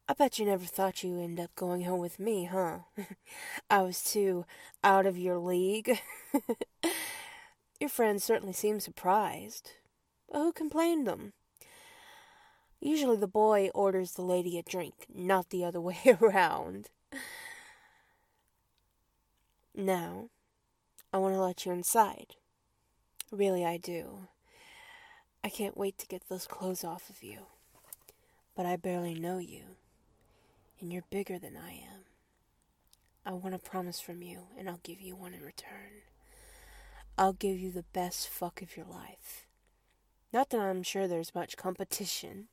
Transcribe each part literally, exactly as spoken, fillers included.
I bet you never thought you'd end up going home with me, huh? I was too out of your league. Your friends certainly seem surprised. But who can blame them? Usually the boy orders the lady a drink, not the other way around. Now, I want to let you inside. Really, I do. I can't wait to get those clothes off of you. But I barely know you, and you're bigger than I am. I want a promise from you, and I'll give you one in return. I'll give you the best fuck of your life. Not that I'm sure there's much competition.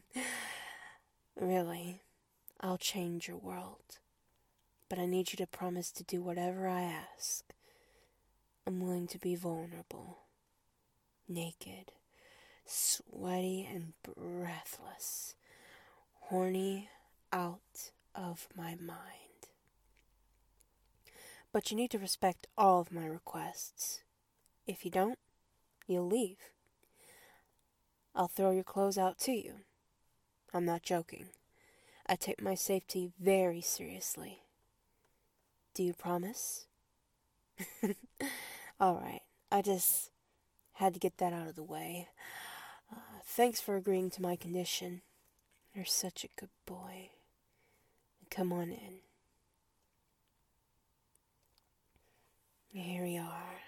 Really, I'll change your world. But I need you to promise to do whatever I ask. I'm willing to be vulnerable, naked, sweaty and breathless, horny out of my mind. But you need to respect all of my requests. If you don't, you'll leave. I'll throw your clothes out to you. I'm not joking. I take my safety very seriously. Do you promise? Alright, I just had to get that out of the way. Uh, thanks for agreeing to my condition. You're such a good boy. Come on in. Here we are.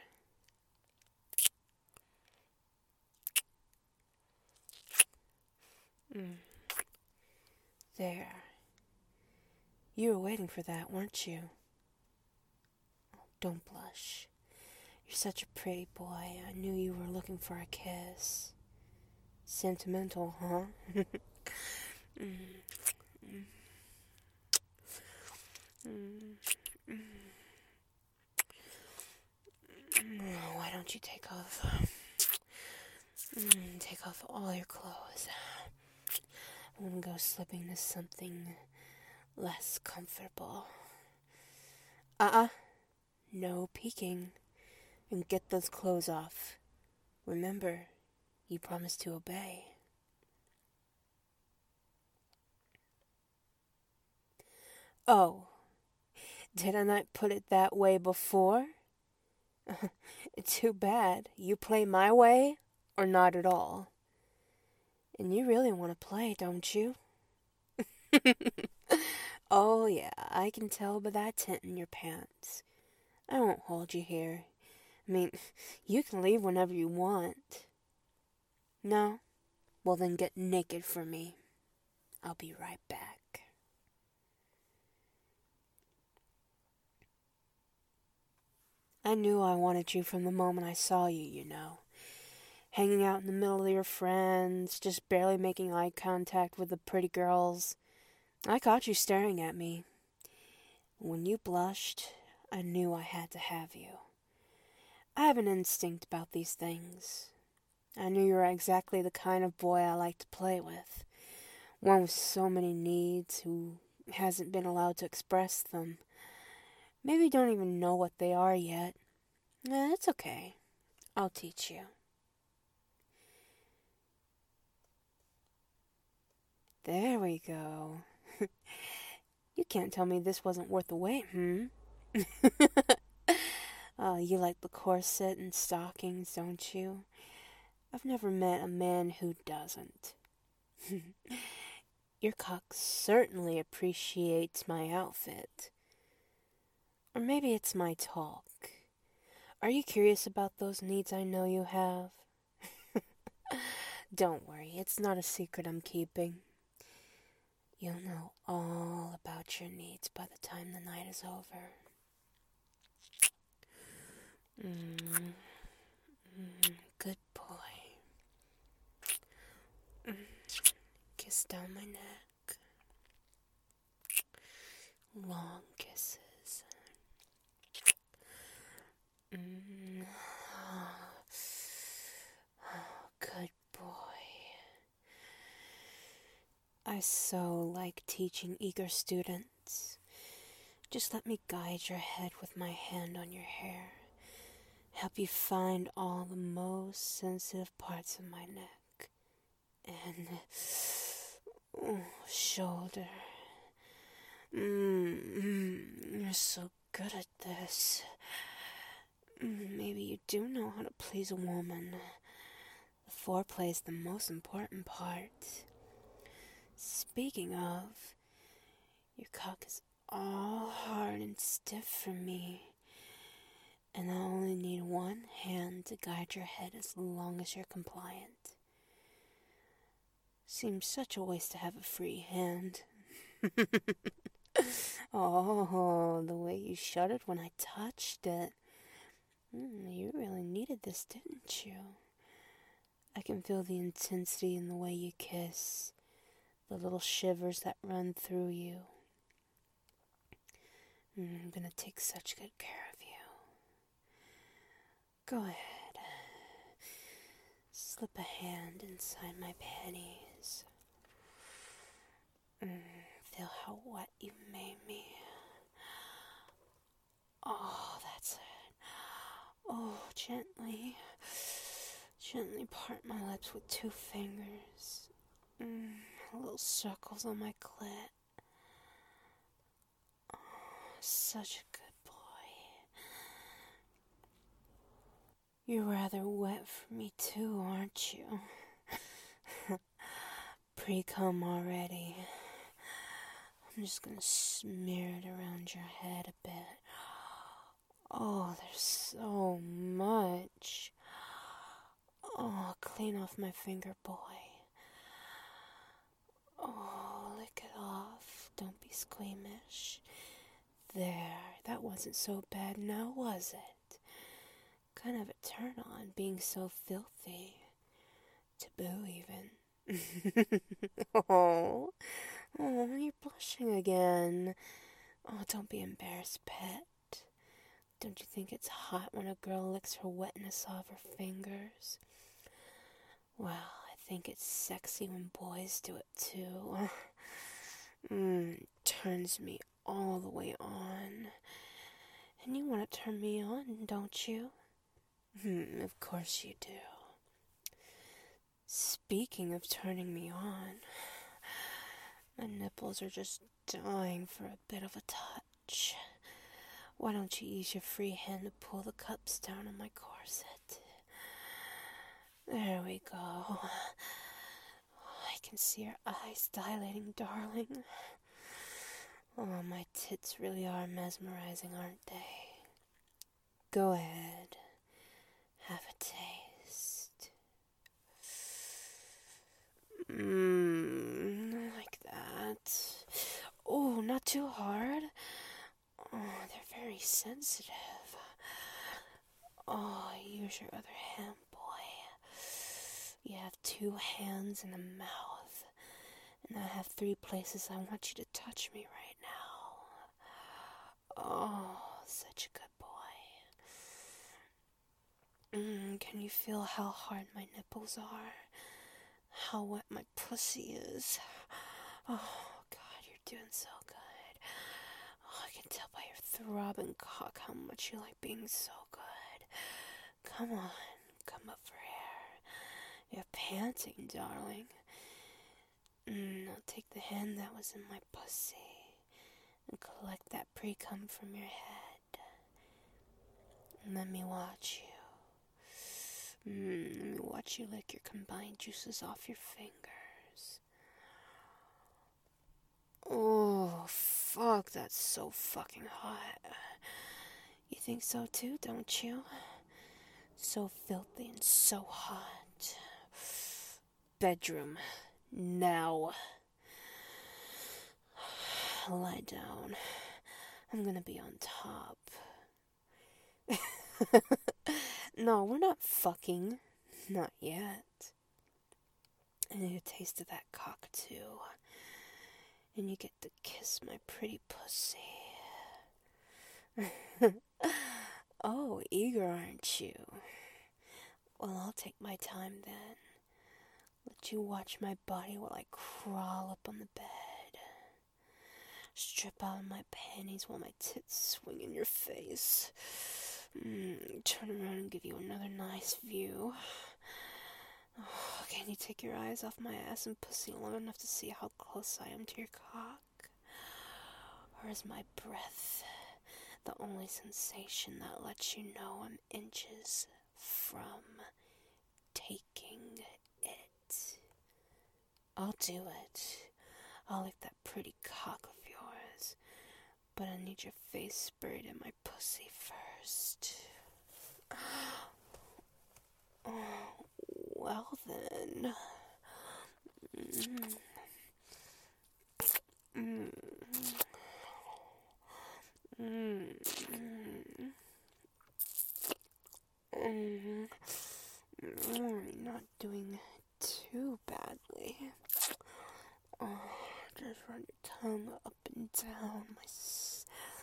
Mm. There. You were waiting for that, weren't you? Oh, don't blush. You're such a pretty boy. I knew you were looking for a kiss. Sentimental, huh? mm. Mm. Mm. Oh, why don't you take off? Mm, take off all your clothes. I'm gonna go slipping into something less comfortable. Uh-uh. No peeking. And get those clothes off. Remember, you promised to obey. Oh, did I not put it that way before? Too bad. You play my way, or not at all. And you really want to play, don't you? Oh, yeah, I can tell by that tent in your pants. I won't hold you here. I mean, you can leave whenever you want. No? Well, then get naked for me. I'll be right back. I knew I wanted you from the moment I saw you, you know. Hanging out in the middle of your friends, just barely making eye contact with the pretty girls. I caught you staring at me. When you blushed, I knew I had to have you. I have an instinct about these things. I knew you were exactly the kind of boy I like to play with. One with so many needs who hasn't been allowed to express them. Maybe don't even know what they are yet. Eh, it's okay. I'll teach you. There we go. You can't tell me this wasn't worth the wait, hmm? Oh, you like the corset and stockings, don't you? I've never met a man who doesn't. Your cock certainly appreciates my outfit. Or maybe it's my talk. Are you curious about those needs I know you have? Don't worry, it's not a secret I'm keeping. You'll know all about your needs by the time the night is over. Mm. Mm. Good boy. Mm. Kiss down my neck. Long kisses. Mm. Oh, good boy. I so like teaching eager students. Just let me guide your head with my hand on your hair. Help you find all the most sensitive parts of my neck. And oh, shoulder Mmm, you're so good at this. Mm, maybe you do know how to please a woman. The foreplay is the most important part. Speaking of, your cock is all hard and stiff for me, and I only need one hand to guide your head as long as you're compliant. Seems such a waste to have a free hand. Oh, the way you shuddered when I touched it. Mm, you really needed this, didn't you? I can feel the intensity in the way you kiss, the little shivers that run through you. Mm, I'm gonna take such good care of you. Go ahead. Slip a hand inside my panties. Mm, feel how wet you made me. Oh, that's it. Oh, gently. Gently part my lips with two fingers. Mm, little circles on my clit. Oh, such a good boy. You're rather wet for me too, aren't you? Pre-cum already. I'm just gonna smear it around your head a bit. Oh, there's so much. Oh, clean off my finger, boy. Oh, lick it off. Don't be squeamish. There, that wasn't so bad now, was it? Kind of a turn on being so filthy. Taboo, even. Oh, oh, you're blushing again. Oh, don't be embarrassed, pet. Don't you think it's hot when a girl licks her wetness off her fingers? Well, I think it's sexy when boys do it too. mm, turns me all the way on. And you want to turn me on, don't you? Hmm, of course you do. Speaking of turning me on, my nipples are just dying for a bit of a touch. Why don't you use your free hand to pull the cups down on my corset? There we go. I can see your eyes dilating, darling. Oh, my tits really are mesmerizing, aren't they? Go ahead. Have a taste. Mmm, like that. Oh, not too hard. Oh, they're very sensitive. Oh, use your other hand, boy. You have two hands and a mouth. And I have three places I want you to touch me right now. Oh, such a good boy. Mm, can you feel how hard my nipples are? How wet my pussy is? Oh, God, you're doing so good. Oh, I can tell by your throbbing cock how much you like being so good. Come on, come up for air. You're panting, darling. Mm, I'll take the hand that was in my pussy and collect that pre-cum from your head. And let me watch you. Mm, let me watch you lick your combined juices off your fingers. Oh, fuck, that's so fucking hot. You think so too, don't you? So filthy and so hot. Bedroom. Now. Lie down. I'm gonna be on top. No, we're not fucking. Not yet. I need a taste of that cock too. And you get to kiss my pretty pussy. Oh, eager, aren't you? Well, I'll take my time then. Let you watch my body while I crawl up on the bed. Strip out my panties while my tits swing in your face. Mm, turn around and give you another nice view. Oh, can you take your eyes off my ass and pussy long enough to see how close I am to your cock? Or is my breath the only sensation that lets you know I'm inches from taking it? I'll do it. I'll lick that pretty cock of yours. But I need your face buried in my pussy first. Oh, well then. Mm. Mm. Mm. Mm. Mm. Not doing too badly. Oh, just run your tongue up and down my s-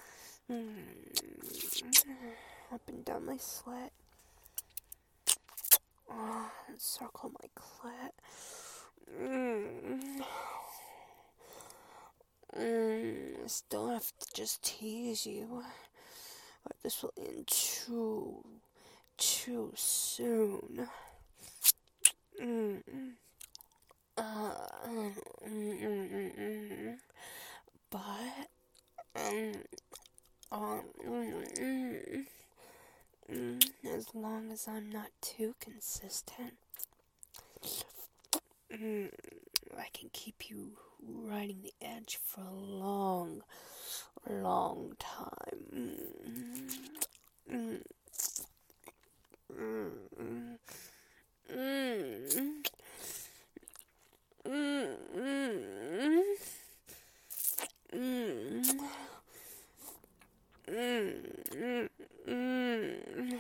mm. up and down my slit. Oh, and circle my clit. Mm. Mm. I still have to just tease you, or this will end too, too soon. Mm. Uh, mm, mm, mm, mm. But, um, um, mm, mm, mm, as long as I'm not too consistent, mm, I can keep you riding the edge for a long, long time. Mm, mm, mm, mm, mm, mm, mm, mm. Mm, mm,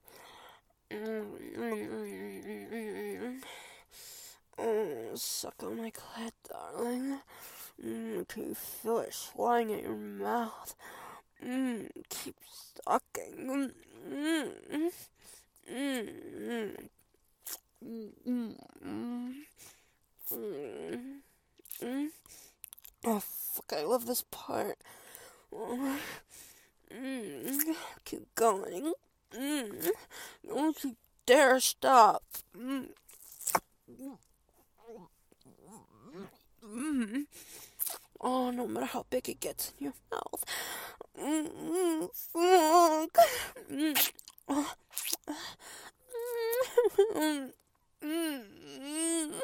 mm. Oh, suck on my clit, darling. Mm, can you feel it flying in your mouth? Mm, keep sucking. Mm, mm, mm, mm, mm, mm, mm. Oh, fuck, I love this part. Oh, mm, keep going. Mm, don't you dare stop. Mm. Mm. Oh, no matter how big it gets in your mouth. Mm, fuck. Mm. Oh. Mm. Mm.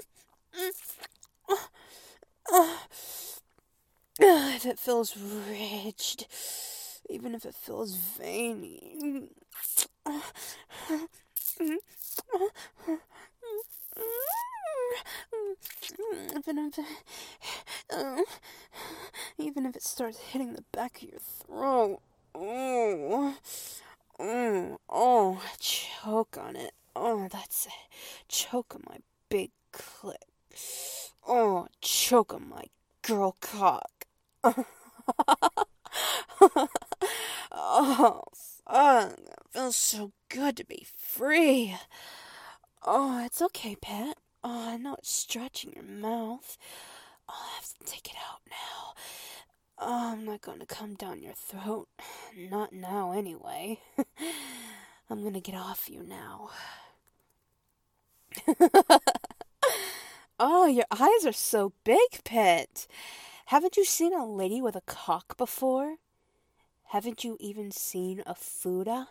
If it feels ridged, even if it feels veiny. Even if it, uh, even if it starts hitting the back of your throat. Oh, oh, oh, choke on it. Oh, that's it. Choke on my big clit. Oh, choke on my girl cock. Oh, fuck. It feels so good to be free. Oh, it's okay, Pat. Oh, I know it's stretching your mouth. Oh, I have to take it out now. Oh, I'm not going to come down your throat. Not now, anyway. I'm going to get off you now. Oh, your eyes are so big, Pet. Haven't you seen a lady with a cock before? Haven't you even seen a Fuda?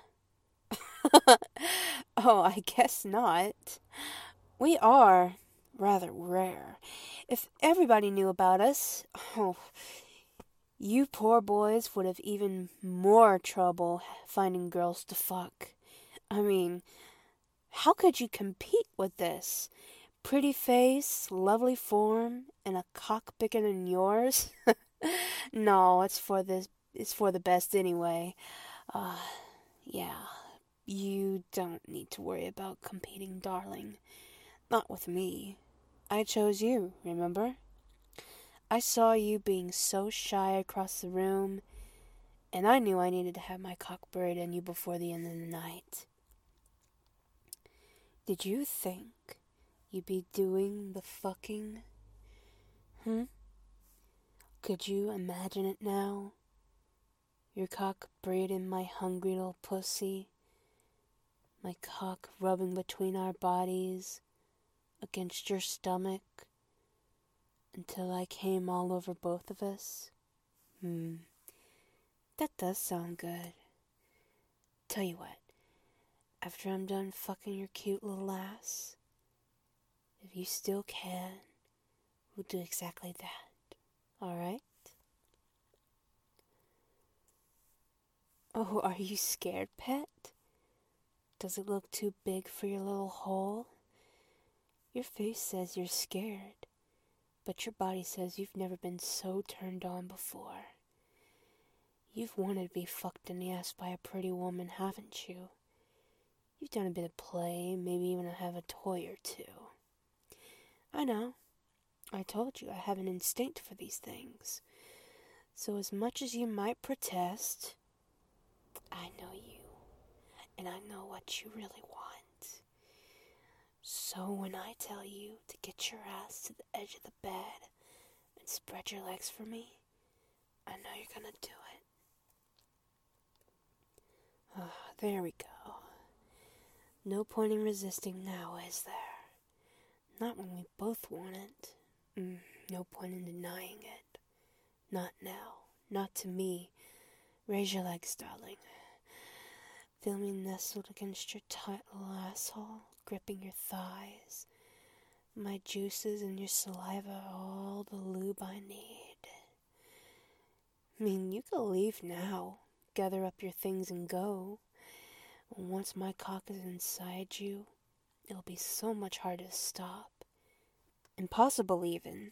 Oh, I guess not. We are rather rare. If everybody knew about us, oh, you poor boys would have even more trouble finding girls to fuck. I mean, how could you compete with this? Pretty face, lovely form, and a cock bigger than yours? No, it's for this. It's for the best anyway. Uh, yeah. You don't need to worry about competing, darling. Not with me. I chose you, remember? I saw you being so shy across the room, and I knew I needed to have my cock buried in you before the end of the night. Did you think you'd be doing the fucking? Hmm? Could you imagine it now? Your cock buried in my hungry little pussy. My cock rubbing between our bodies against your stomach until I came all over both of us. Hmm. That does sound good. Tell you what, after I'm done fucking your cute little ass, if you still can, we'll do exactly that. Alright? Oh, are you scared, pet? Does it look too big for your little hole? Your face says you're scared, but your body says you've never been so turned on before. You've wanted to be fucked in the ass by a pretty woman, haven't you? You've done a bit of play, maybe even have a toy or two. I know. I told you I have an instinct for these things. So as much as you might protest, I know you, and I know what you really want. So when I tell you to get your ass to the edge of the bed and spread your legs for me, I know you're gonna do it. Ah, there we go. No point in resisting now, is there? Not when we both want it. Mm, no point in denying it. Not now. Not to me. Raise your legs, darling. Feel me nestled against your tight little asshole, gripping your thighs. My juices and your saliva are all the lube I need. I mean, you can leave now. Gather up your things and go. Once my cock is inside you, it'll be so much harder to stop. Impossible, even.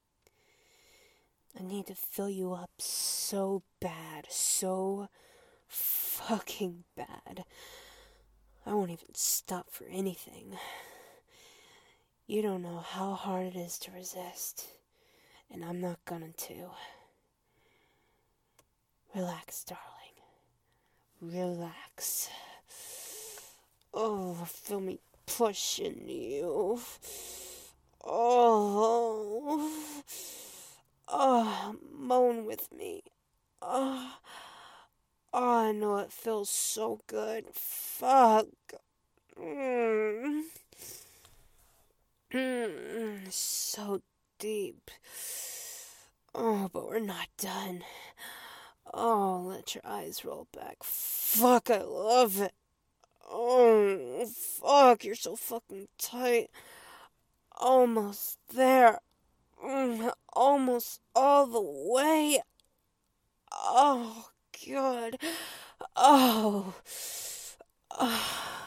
I need to fill you up so bad, so fucking bad. I won't even stop for anything. You don't know how hard it is to resist, and I'm not gonna to. Relax, darling. Relax. Oh, feel me pushing you. Oh. Oh, moan with me. Oh. Oh, I know it feels so good. Fuck. Mm. Mm. So deep. Oh, but we're not done. Oh, let your eyes roll back. Fuck, I love it. Oh, fuck, you're so fucking tight. Almost there. Mm, almost all the way. Oh, God. Oh. Oh.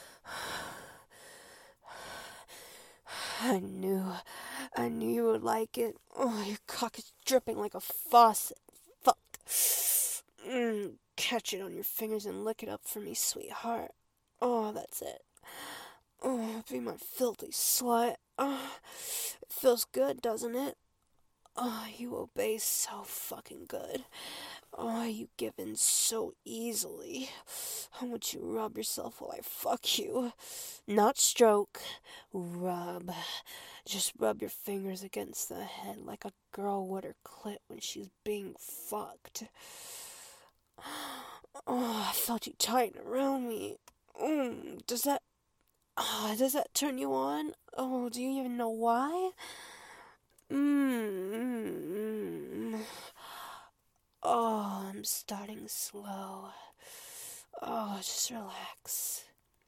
I knew. I knew you would like it. Oh, your cock is dripping like a faucet. Fuck. Mm, catch it on your fingers and lick it up for me, sweetheart. Oh, that's it. Oh, be my filthy slut. Oh, it feels good, doesn't it? Oh, you obey so fucking good. Oh, you give in so easily. How would you rub yourself while I fuck you? Not stroke. Rub. Just rub your fingers against the head like a girl would her clit when she's being fucked. Oh, I felt you tighten around me. Mm, does that... Oh, does that turn you on? Oh, do you even know why? Mmm. Oh, I'm starting slow. Oh, just relax.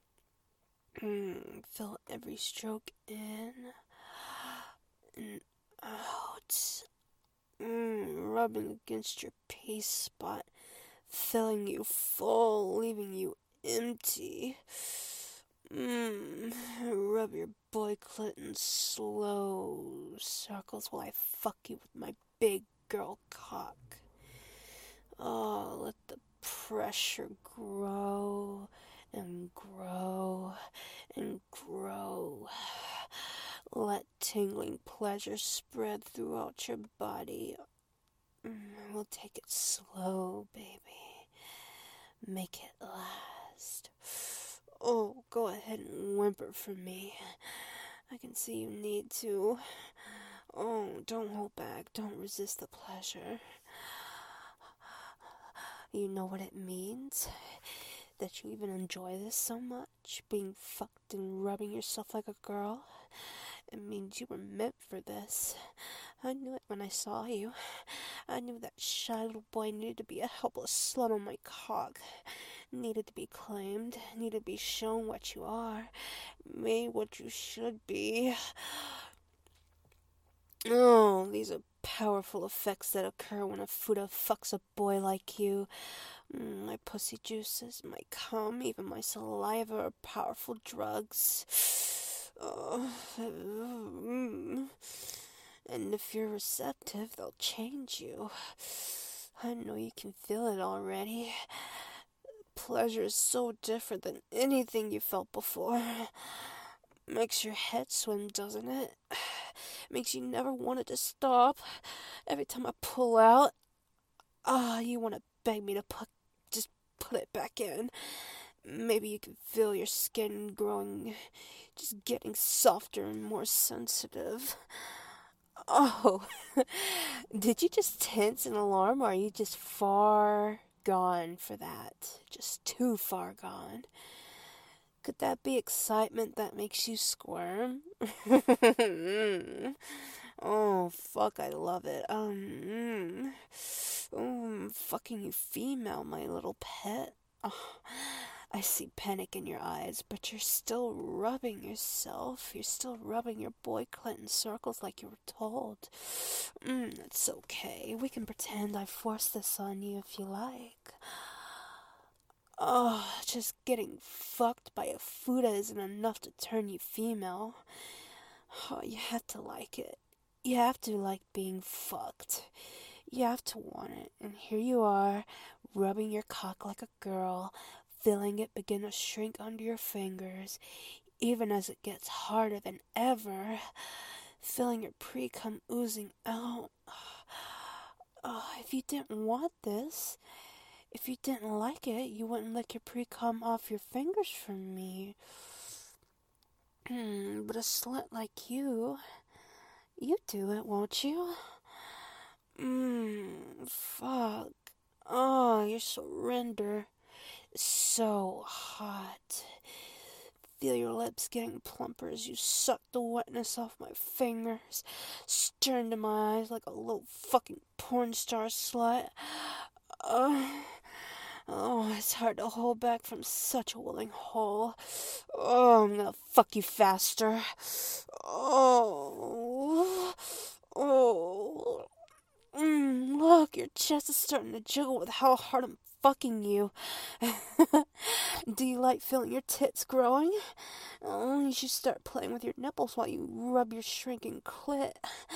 Mm, feel every stroke in and out. Mm, rubbing against your P spot, filling you full, leaving you empty. Mmm, rub your boy clit in slow circles while I fuck you with my big girl cock. Oh, let the pressure grow and grow and grow. Let tingling pleasure spread throughout your body. We'll take it slow, baby. Make it last. Oh, go ahead and whimper for me. I can see you need to. Oh, don't hold back. Don't resist the pleasure. You know what it means? That you even enjoy this so much? Being fucked and rubbing yourself like a girl? It means you were meant for this. I knew it when I saw you. I knew that shy little boy needed to be a helpless slut on my cock. Needed to be claimed. Needed to be shown what you are. Made what you should be. Oh, these are powerful effects that occur when a Fuda fucks a boy like you. Mm, my pussy juices, my cum, even my saliva are powerful drugs. Oh, mm. And if you're receptive, they'll change you. I know you can feel it already. Pleasure is so different than anything you felt before. Makes your head swim, doesn't it? Makes you never want it to stop. Every time I pull out, ah, oh, you want to beg me to put, just put it back in. Maybe you can feel your skin growing, just getting softer and more sensitive. Oh, did you just tense in alarm, or are you just far gone for that? Just too far gone. Could that be excitement that makes you squirm? Oh, fuck, I love it. Um, mm. Oh, I'm fucking you female, my little pet. Oh, I see panic in your eyes, but you're still rubbing yourself. You're still rubbing your boy clit in circles like you were told. Mm, it's okay. We can pretend I forced this on you if you like. Oh, just getting fucked by a Fuda isn't enough to turn you female. Oh, you have to like it. You have to like being fucked. You have to want it. And here you are, rubbing your cock like a girl, feeling it begin to shrink under your fingers, even as it gets harder than ever, feeling your pre-cum oozing out. Oh, if you didn't want this, if you didn't like it, you wouldn't lick your pre-cum off your fingers from me. But a slut like you, you do it, won't you? Mmm, fuck. Oh, your surrender is so hot. Feel your lips getting plumper as you suck the wetness off my fingers. Stare into my eyes like a little fucking porn star slut. Uh, oh, it's hard to hold back from such a willing hole. Oh, I'm gonna fuck you faster. Oh, oh. Mm, look, your chest is starting to jiggle with how hard I'm fucking you. Do you like feeling your tits growing? Oh, you should start playing with your nipples while you rub your shrinking clit.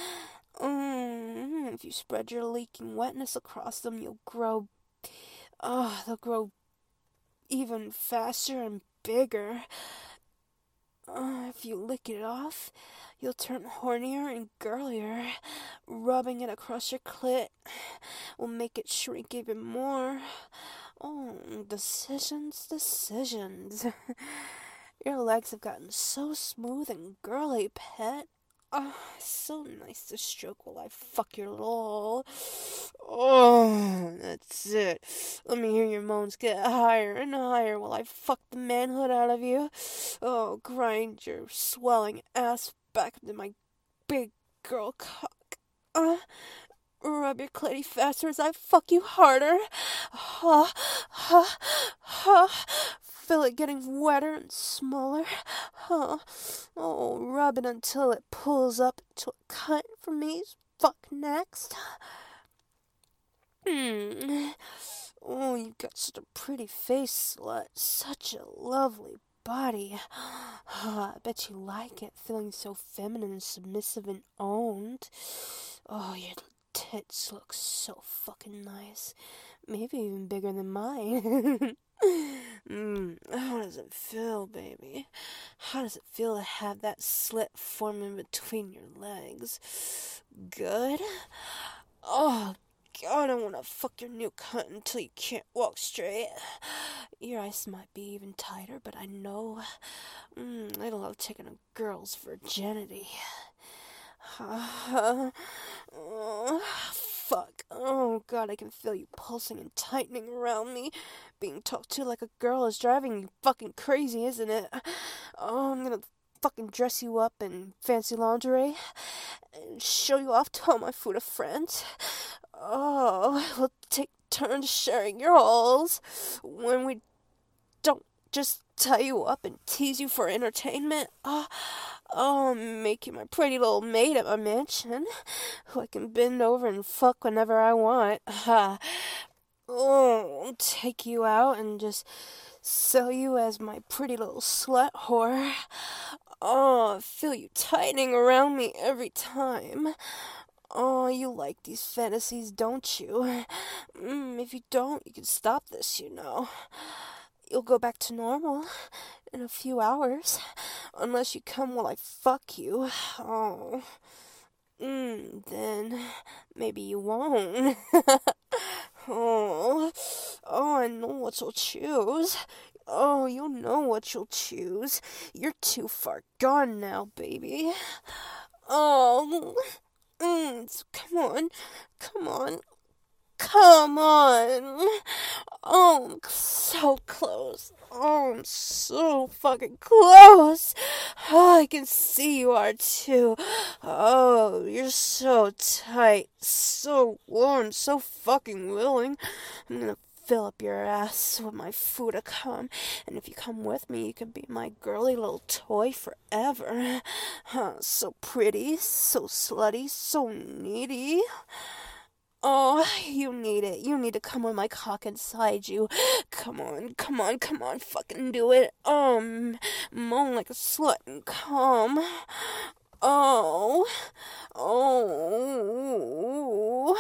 Mm, if you spread your leaking wetness across them, you'll grow... Oh, they'll grow even faster and bigger. Uh, if you lick it off, you'll turn hornier and girlier. Rubbing it across your clit will make it shrink even more. Oh, decisions, decisions. Your legs have gotten so smooth and girly, pet. Oh, so nice to stroke while I fuck your little hole. Oh, that's it. Let me hear your moans get higher and higher while I fuck the manhood out of you. Oh, grind your swelling ass back into my big girl cock. Uh, rub your clitty faster as I fuck you harder. Ha, ha, ha. Feel it getting wetter and smaller. Huh. Oh, rub it until it pulls up into a cunt for me. Fuck next. Hmm. Oh, you've got such a pretty face, slut. Such a lovely body. Oh, I bet you like it, feeling so feminine and submissive and owned. Oh, your tits look so fucking nice. Maybe even bigger than mine. mm, how does it feel, baby? How does it feel to have that slit form in between your legs? Good? Oh, God, I want to fuck your new cunt until you can't walk straight. Your eyes might be even tighter, but I know mm, I love taking a girl's virginity. Uh, uh, fuck. Oh, God, I can feel you pulsing and tightening around me. Being talked to like a girl is driving you fucking crazy, isn't it? Oh, I'm gonna fucking dress you up in fancy lingerie and show you off to all my Fuda friends. Oh, we'll take turns sharing your holes when we don't just tie you up and tease you for entertainment. Oh, oh, make you my pretty little maid at my mansion, who I can bend over and fuck whenever I want. Uh, oh, take you out and just sell you as my pretty little slut whore. Oh, I feel you tightening around me every time. Oh, you like these fantasies, don't you? Mm, if you don't, you can stop this, you know. You'll go back to normal in a few hours, unless you come while I fuck you. Oh, mm, then maybe you won't. oh, oh, I know what you'll choose. Oh, you know what you'll choose. You're too far gone now, baby. Oh, mm, so come on, come on, come on. Oh, I'm so close. Oh, I'm so fucking close. Oh, I can see you are too. Oh, you're so tight, so warm, so fucking willing. I'm gonna fill up your ass with my food to come, and if you come with me, you can be my girly little toy forever. Huh, so pretty, so slutty, so needy. Oh, you need it. You need to come with my cock inside you. Come on, come on, come on, fucking do it. Um, moan like a slut and come. Oh, oh,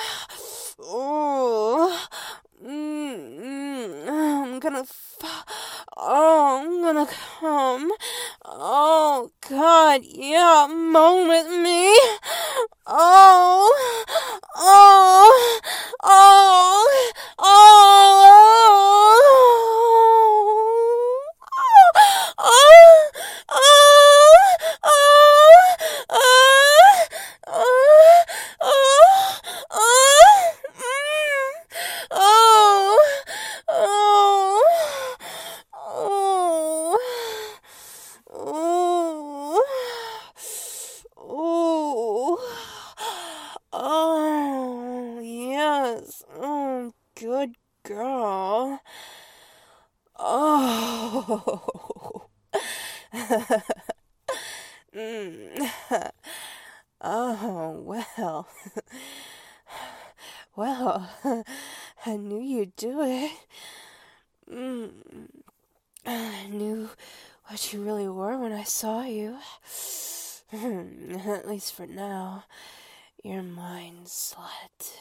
oh, mm, I'm gonna, f- oh, I'm gonna come. Oh, God, yeah, moan with me. Oh, oh, oh, oh, oh, oh, oh, yes. Oh, good girl. Oh. mm. Oh, well. Well, I knew you'd do it. Mm. I knew what you really were when I saw you. At least for now. You're mine, slut.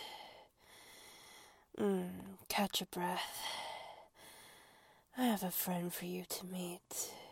Mm, catch your breath. I have a friend for you to meet.